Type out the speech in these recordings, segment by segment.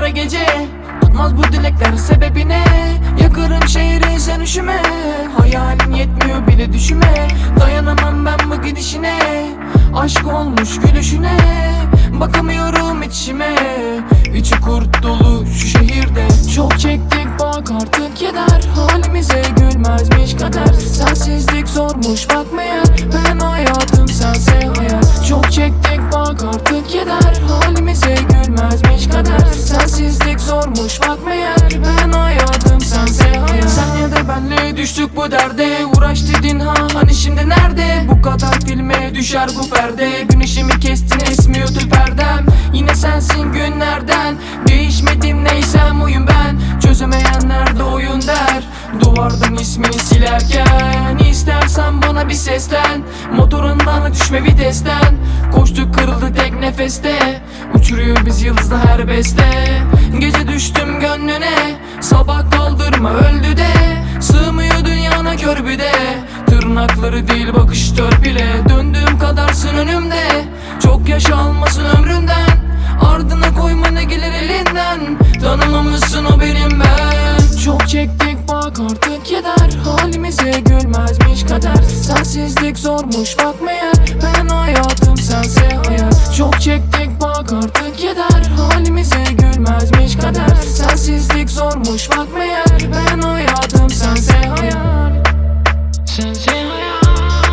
da gece. Tutmaz bu dilekler sebebine. Yakarım şehri sen üşüme. Hayalin yetmiyor bile düşüme. Dayanamam ben bu gidişine. Aşk olmuş gülüşüne. Bakamıyorum içime. İçi kurt dolu şu şehirde. Çok çektik bak artık yeter. Halimize gülmezmiş kader. Sensizlik zormuş bakmaya. Ben hayatım sense hayal. Çok çektik bak artık yeter. Halimize gülmezmiş kader. Sensizlik zormuş bakmaya. Ben hayatım sense hayal. Sen ya da benle düştük bu derde. Uğraş dedin ha hani şimdi nerede? Bu kadar filme düşer bu perde. Güneşimi kestin esmiyordu perdem. Yine sensin günlerden. Değişmedim neysem oyun ben. Çözemeyenler de oyun der. Duvardan ismini silerken İstersen bana bir seslen. Motorundan düşme vitesten. Koştuk kırıldı tek nefeste. Uçuruyor biz yıldızla her beste. Gece düştüm gönlüne. Sabah kaldırma öldü de. Sığmıyor dünyana kör bir de. Tırnakları değil bakış törpüle. Döndüğüm kadarsın önümde. Çok yaş almasın ömründen. Ardına koyma ne gelir elinden. Tanımamışsın o benim ben. Çok çektik bak artık yeter. Halimize gülmezmiş kader. Sensizlik zormuş bakmaya. Ben hayatım sense hayal. Çok çektik bak artık yeter. Halimize gülmezmiş kader. Sensizlik zormuş bakmaya. Ben hayatım sense hayal. Sense hayal.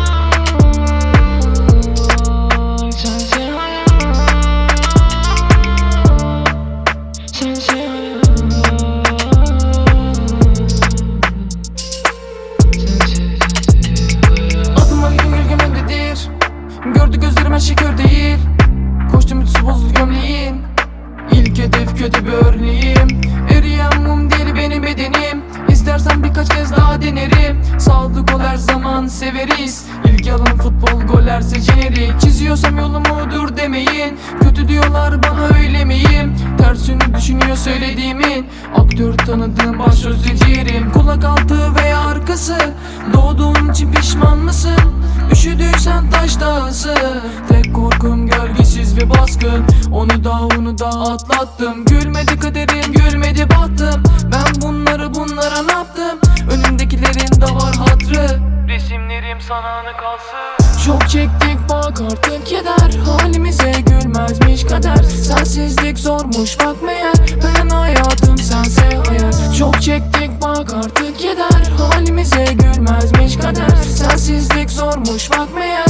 Sense hayal. Sense hayal. Adıma gölgemendedir. Gördü gözlerim her şey kör değil. Koştum ütüsü bozuldu gömleğin. İlk hedef kötü bir örneğim. Eriyen mum değil benim bedenim. İstersen birkaç kez daha denerim. Sadık ol her zaman severiz. İlk alan futbol gollerse jenerik. Çiziyorsam yolumu dur demeyin. Kötü diyorlar bana öyle miyim? Tersini düşünüyor söylediğimin. Aktör tanıdığım başrolde ciğerim. Kulak altı veya arkası. Doğduğun için pişman mısın? Üşüdüysen taş dağısı. Tek korkum gölgesiz bir baskın. Onu da atlattım. Gülmedi kaderim gülmedi battım. Ben bunlara ne yaptım? Önümdekilerin de var hatrı. Resimlerim sana anı kalsın. Çok çektik bak artık yeter. Halimize gülmezmiş kader. Sensizlik zormuş bakmaya. Ben hayatım sense hayal. Çok çektik bak artık yeter. Halimize gülmezmiş kader. Sensizlik zormuş bakmaya.